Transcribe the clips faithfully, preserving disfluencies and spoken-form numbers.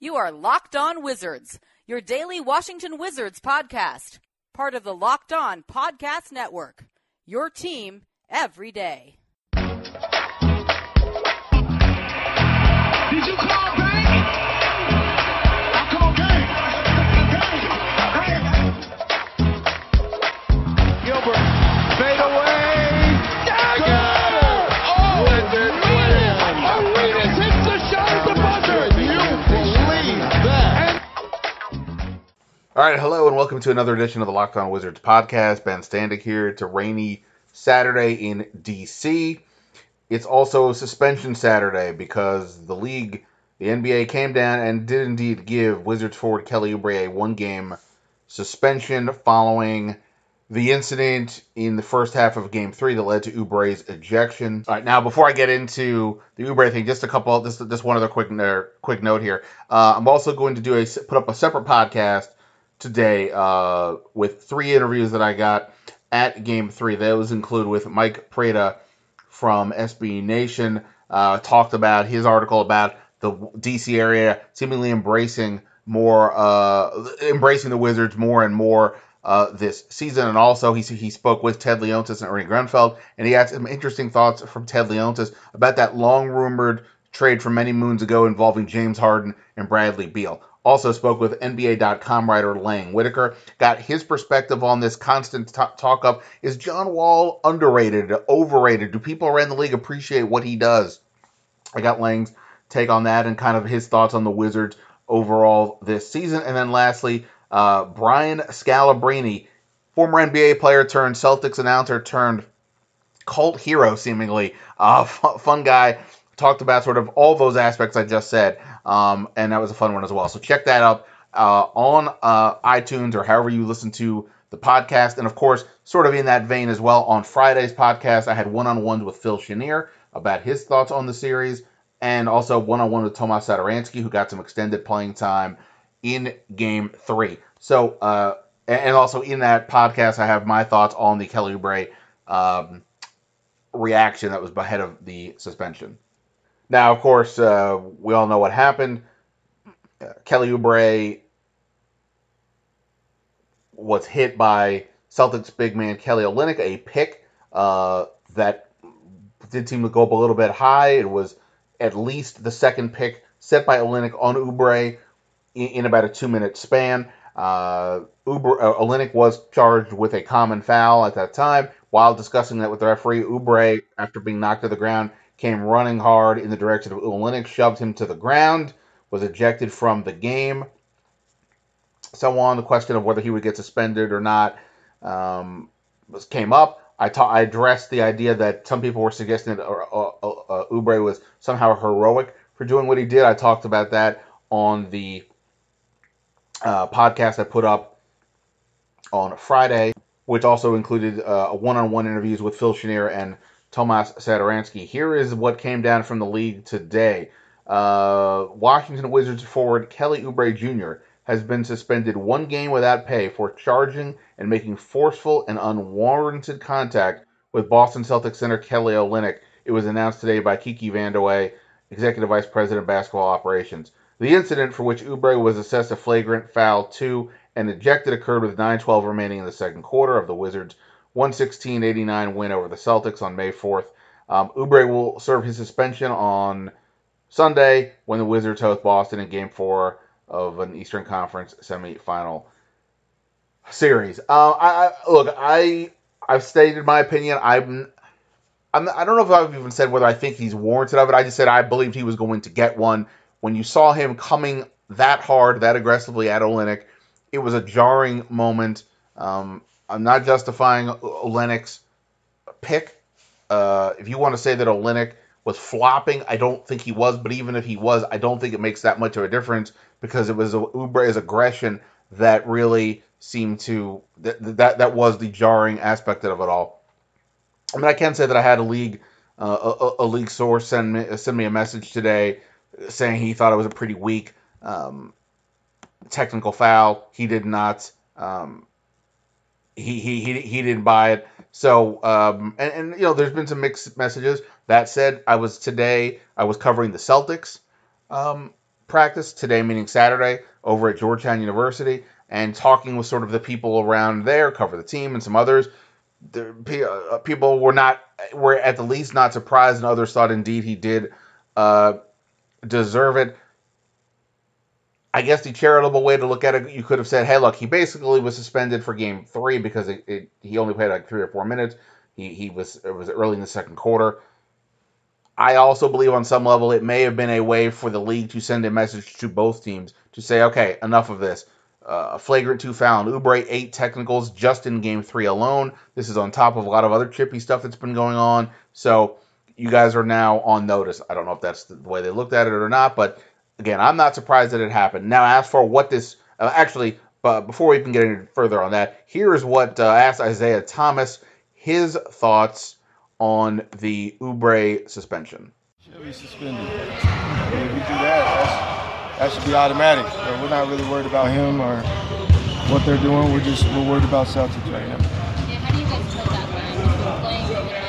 You are Locked On Wizards, your daily Washington Wizards podcast, part of the Locked On Podcast Network, your team every day. Did you call bank? I call game. Gilbert, fade away. Dagger! Oh, Wizards win! Arenas hits the shot at the buzzer. You believe that? All right, hello and welcome to another edition of the Locked On Wizards podcast. Ben Standig here. It's a rainy Saturday in D C It's also suspension Saturday because the league, the N B A, came down and did indeed give Wizards forward Kelly Oubre a one-game suspension following the incident in the first half of Game three that led to Oubre's ejection. All right, now before I get into the Oubre thing, just a couple, just, just one other quick, uh, quick note here. Uh, I'm also going to do a put up a separate podcast today uh, with three interviews that I got at Game three. Those include with Mike Prada from S B Nation, uh, talked about his article about the D C area seemingly embracing more, uh, embracing the Wizards more and more uh, this season. And also he he spoke with Ted Leonsis and Ernie Grunfeld, and he had some interesting thoughts from Ted Leonsis about that long-rumored trade from many moons ago involving James Harden and Bradley Beal. Also spoke with N B A dot com writer Lang Whitaker. Got his perspective on this constant t- talk of, is John Wall underrated, overrated? Do people around the league appreciate what he does? I got Lang's take on that and kind of his thoughts on the Wizards overall this season. And then lastly, uh, Brian Scalabrine, former N B A player turned Celtics announcer turned cult hero seemingly. Uh, f- fun guy. Talked about sort of all those aspects I just said, um, and that was a fun one as well. So check that out uh, on uh, iTunes or however you listen to the podcast. And of course, sort of in that vein as well, on Friday's podcast, I had one-on-ones with Phil Chenier about his thoughts on the series, and also one-on-one with Tomas Satoransky, who got some extended playing time in Game three. So, uh, and also in that podcast, I have my thoughts on the Kelly Oubre um, reaction that was ahead of the suspension. Now, of course, uh, we all know what happened. Uh, Kelly Oubre was hit by Celtics big man Kelly Olynyk, a pick uh, that did seem to go up a little bit high. It was at least the second pick set by Olynyk on Oubre in, in about a two-minute span. Uh, Oubre, uh, Olynyk was charged with a common foul at that time. While discussing that with the referee, Oubre, after being knocked to the ground, came running hard in the direction of Olynyk, shoved him to the ground, was ejected from the game. So on, the question of whether he would get suspended or not um, was came up. I, ta- I addressed the idea that some people were suggesting that uh, uh, uh, Oubre was somehow heroic for doing what he did. I talked about that on the uh, podcast I put up on Friday, which also included uh, one-on-one interviews with Phil Chenier and Tomas Satoransky. Here is what came down from the league today. Uh, Washington Wizards forward Kelly Oubre Junior has been suspended one game without pay for charging and making forceful and unwarranted contact with Boston Celtics center Kelly Olynyk. It was announced today by Kiki Vandeweghe, Executive Vice President of Basketball Operations. The incident, for which Oubre was assessed a flagrant foul two and ejected, occurred with nine twelve remaining in the second quarter of the Wizards' one sixteen eighty-nine win over the Celtics on May fourth. Um, Oubre will serve his suspension on Sunday when the Wizards host Boston in Game four of an Eastern Conference semifinal series. Uh, I, I look, I I've stated my opinion. I'm, I'm I don't know if I've even said whether I think he's warranted of it. I just said I believed he was going to get one. When you saw him coming that hard, that aggressively at Olynyk, it was a jarring moment. Um, I'm not justifying Olynyk's pick. Uh, if you want to say that Olynyk was flopping, I don't think he was. But even if he was, I don't think it makes that much of a difference because it was Oubre's aggression that really seemed to that that that was the jarring aspect of it all. I mean, I can say that I had a league uh, a, a league source send me send me a message today saying he thought it was a pretty weak um, technical foul. He did not. Um, he, he he he didn't buy it. So um, and, and you know, there's been some mixed messages. That said, I was today I was covering the Celtics um, practice, today meaning Saturday, over at Georgetown University, and talking with sort of the people around there, cover the team and some others. The, uh, people were not, were at the least not surprised, and others thought indeed he did uh, deserve it. I guess the charitable way to look at it, you could have said, hey, look, he basically was suspended for game three because it, it, he only played like three or four minutes. He he was it was early in the second quarter. I also believe on some level it may have been a way for the league to send a message to both teams to say, okay, enough of this. Uh, a flagrant two foul. Oubre, eight technicals just in game three alone. This is on top of a lot of other chippy stuff that's been going on. So you guys are now on notice. I don't know if that's the way they looked at it or not, but again, I'm not surprised that it happened. Now, as for what this uh, actually, uh, before we even get any further on that, here is what uh, asked Isaiah Thomas his thoughts on the Oubre suspension. Should be suspended. If we do that, that's, that should be automatic. So we're not really worried about him or what they're doing. We're just we're worried about Celtics right now. Yeah, how do you guys feel that way? Playing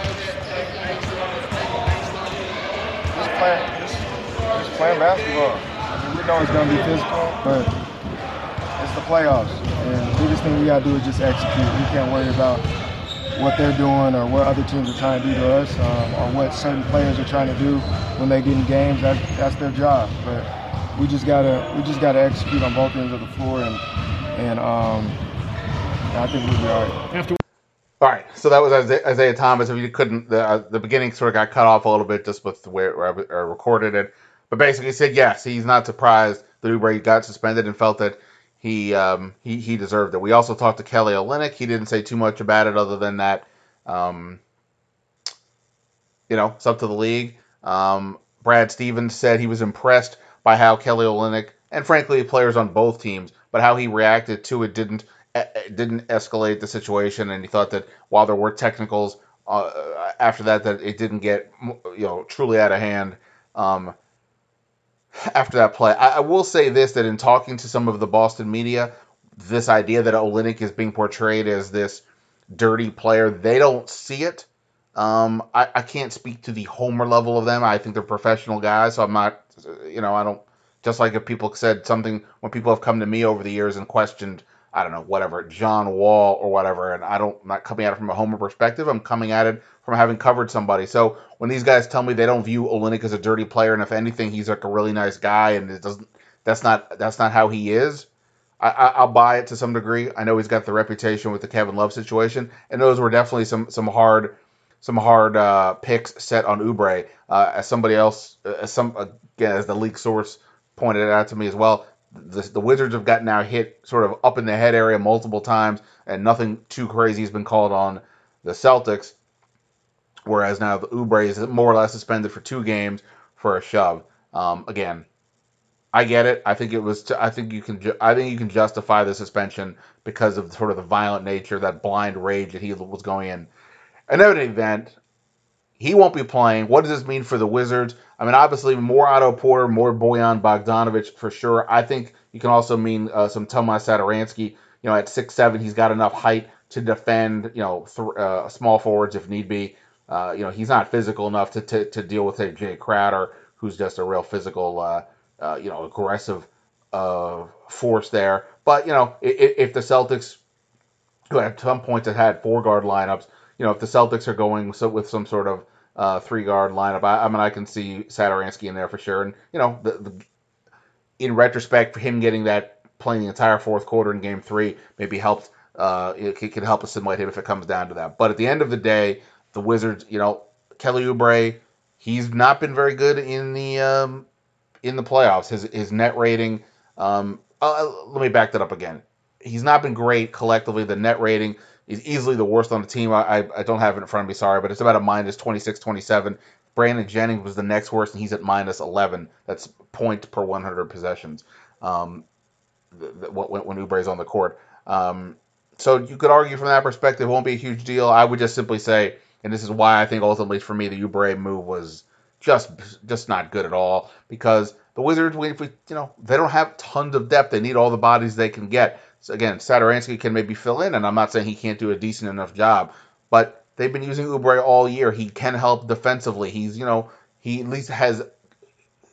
Just playing, just, just playing basketball. I mean, we know it's gonna be physical, but it's the playoffs, and the biggest thing we gotta do is just execute. We can't worry about what they're doing or what other teams are trying to do to us, um, or what certain players are trying to do when they get in games. That, that's their job. But we just gotta we just gotta execute on both ends of the floor, and and um, I think we'll be all right. After- all right, so that was Isaiah, Isaiah Thomas. If you couldn't, the, uh, the beginning sort of got cut off a little bit just with the way where I, where I recorded it, but basically he said yes, he's not surprised that Oubre got suspended and felt that He, um, he he deserved it. We also talked to Kelly Olynyk. He didn't say too much about it other than that, um, you know, it's up to the league. Um, Brad Stevens said he was impressed by how Kelly Olynyk, and frankly players on both teams, but how he reacted to it didn't didn't escalate the situation, and he thought that while there were technicals uh, after that, that it didn't get, you know, truly out of hand. Um, After that play, I, I will say this, that in talking to some of the Boston media, this idea that Olynyk is being portrayed as this dirty player, they don't see it. Um, I, I can't speak to the homer level of them. I think they're professional guys, so I'm not, you know, I don't, just like if people said something, when people have come to me over the years and questioned, I don't know, whatever, John Wall or whatever, and I don't, I'm not coming at it from a homer perspective, I'm coming at it from having covered somebody. So when these guys tell me they don't view Olynyk as a dirty player, and if anything, he's like a really nice guy, and it doesn't, that's not, that's not how he is, I, I, I'll buy it to some degree. I know he's got the reputation with the Kevin Love situation, and those were definitely some, some hard, some hard uh, picks set on Oubre. Uh, as somebody else, as some again, as the league source pointed out to me as well, the, the Wizards have gotten now hit sort of up in the head area multiple times, and nothing too crazy has been called on the Celtics. Whereas now the Oubre is more or less suspended for two games for a shove. Um, again, I get it. I think it was. T- I think you can. Ju- I think you can justify the suspension because of sort of the violent nature, that blind rage that he was going in. In any event, he won't be playing. What does this mean for the Wizards? I mean, obviously, more Otto Porter, more Bojan Bogdanovic for sure. I think you can also mean uh, some Tomas Satoransky. You know, at six seven, he's got enough height to defend, you know, th- uh, small forwards if need be. Uh, you know, he's not physical enough to, to, to deal with, say, Jay Crowder, who's just a real physical, uh, uh, you know, aggressive uh, force there. But, you know, if, if the Celtics, who at some points have had four-guard lineups, you know, if the Celtics are going with some, with some sort of uh, three-guard lineup, I, I mean, I can see Satoransky in there for sure. And, you know, the, the, in retrospect, for him getting that, playing the entire fourth quarter in game three, maybe helped, uh, it, it can help assimilate him if it comes down to that. But at the end of the day, the Wizards, you know, Kelly Oubre, he's not been very good in the um, in the playoffs. His his net rating, um, uh, let me back that up again. He's not been great collectively. The net rating is easily the worst on the team. I, I, I don't have it in front of me, sorry, but it's about a minus twenty-six, twenty-seven. Brandon Jennings was the next worst, and he's at minus eleven. That's point per one hundred possessions um, the, the, when, when Oubre's on the court. Um, so you could argue from that perspective, it won't be a huge deal. I would just simply say, and this is why I think ultimately for me the Oubre move was just just not good at all, because the Wizards, if we, you know, they don't have tons of depth. They need all the bodies they can get. So again, Satoransky can maybe fill in, and I'm not saying he can't do a decent enough job, but they've been using Oubre all year. He can help defensively. He's, you know, he at least has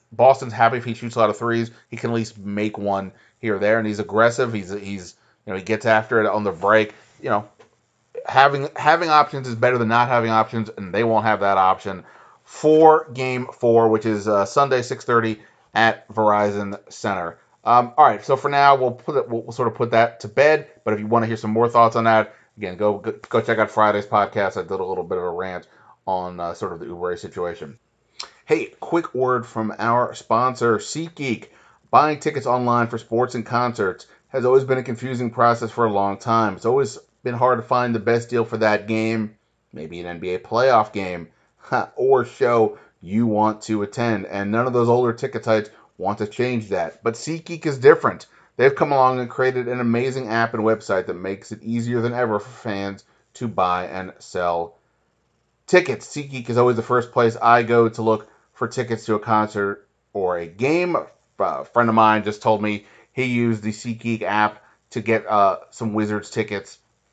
Boston's happy if he shoots a lot of threes. He can at least make one here or there, and he's aggressive. He's he's you know he gets after it on the break. You know, having having options is better than not having options, and they won't have that option for Game Four, which is uh, Sunday six thirty at Verizon Center. Um, all right, so for now we'll put it, we'll, we'll sort of put that to bed. But if you want to hear some more thoughts on that, again, go go, go check out Friday's podcast. I did a little bit of a rant on uh, sort of the Oubre situation. Hey, quick word from our sponsor, SeatGeek. Buying tickets online for sports and concerts has always been a confusing process for a long time. It's always been hard to find the best deal for that game, maybe an N B A playoff game, or show you want to attend. And none of those older ticket sites want to change that. But SeatGeek is different. They've come along and created an amazing app and website that makes it easier than ever for fans to buy and sell tickets. SeatGeek is always the first place I go to look for tickets to a concert or a game. A friend of mine just told me he used the SeatGeek app to get uh, some Wizards tickets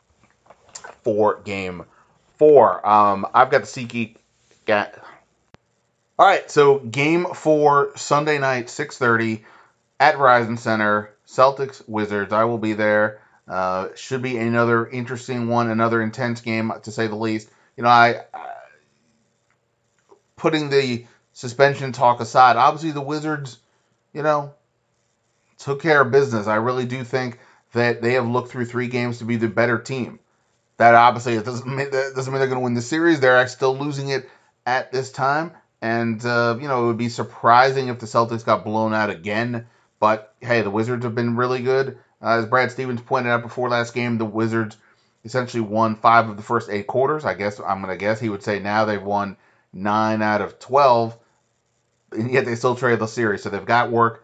for Game Four. Um, I've got the SeatGeek. Got... All right, so Game Four Sunday night, six thirty at Verizon Center. Celtics Wizards. I will be there. Uh, should be another interesting one, another intense game to say the least. You know, I, I putting the suspension talk aside, obviously the Wizards, you know, took care of business. I really do think that they have looked through three games to be the better team. That obviously it doesn't mean, that doesn't mean they're going to win the series. They're still losing it at this time. And, uh, you know, it would be surprising if the Celtics got blown out again. But, hey, the Wizards have been really good. Uh, as Brad Stevens pointed out before last game, the Wizards essentially won five of the first eight quarters. I guess I'm going to guess he would say now they've won nine out of twelve. And yet they still traded the series. So they've got work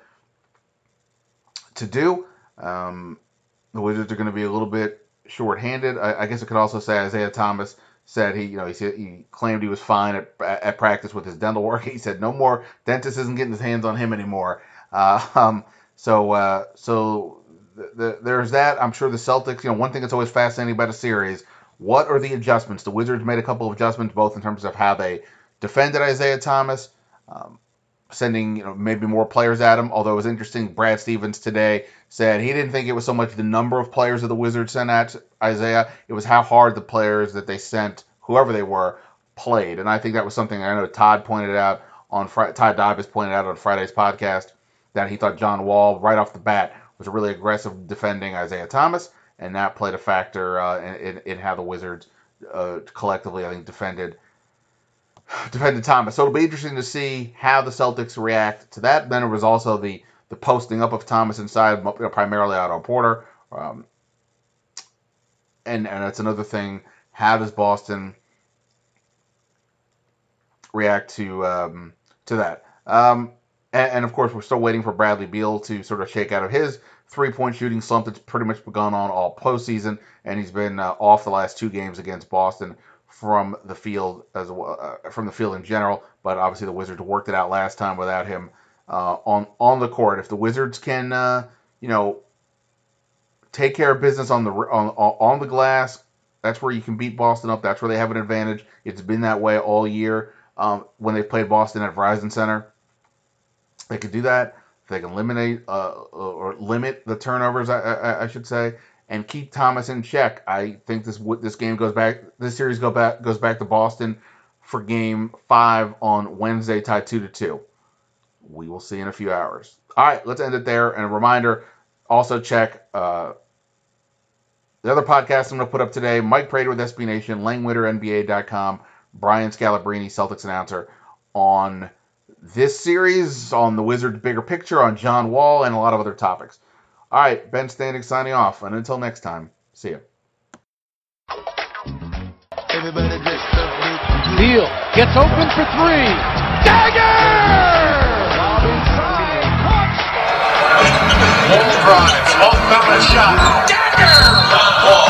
to do. Um, the Wizards are going to be a little bit short-handed. I, I guess I could also say Isaiah Thomas said he, you know, he said he claimed he was fine at, at practice with his dental work. He said no more dentist isn't getting his hands on him anymore. Uh, um, so uh, so th- th- there's that. I'm sure the Celtics. You know, one thing that's always fascinating about a series: what are the adjustments? The Wizards made a couple of adjustments, both in terms of how they defended Isaiah Thomas. Um, sending, you know, maybe more players at him. Although it was interesting, Brad Stevens today said he didn't think it was so much the number of players that the Wizards sent at Isaiah, it was how hard the players that they sent, whoever they were, played. And I think that was something I know Todd pointed out on Friday, Todd Davis pointed out on Friday's podcast, that he thought John Wall, right off the bat, was really aggressive defending Isaiah Thomas, and that played a factor uh, in, in how the Wizards uh, collectively, I think, defended defended Thomas. So it'll be interesting to see how the Celtics react to that. Then there was also the the posting up of Thomas inside, you know, primarily Otto Porter. Um, and, and that's another thing. How does Boston react to um, to that? Um, and, and, of course, we're still waiting for Bradley Beal to sort of shake out of his three-point shooting slump that's pretty much begun on all postseason. And he's been uh, off the last two games against Boston from the field as well, uh, from the field in general. But obviously the Wizards worked it out last time without him uh, on on the court. If the Wizards can, uh, you know, take care of business on the on on the glass, that's where you can beat Boston up. That's where they have an advantage. It's been that way all year. Um, when they played Boston at Verizon Center, they could do that. They can eliminate uh, or limit the turnovers, I, I, I should say, and keep Thomas in check. I think this this game goes back. This series go back goes back to Boston for Game Five on Wednesday, tied two to two. We will see in a few hours. All right, let's end it there. And a reminder: also check uh, the other podcasts I'm going to put up today. Mike Prater with S B Nation, Lang Witter N B A dot com, Brian Scalabrine, Celtics announcer, on this series, on the Wizards' bigger picture, on John Wall, and a lot of other topics. All right, Ben Standing signing off, and until next time, see you. Beal gets open for three. Dagger! Wall drives, off balance shot. Dagger!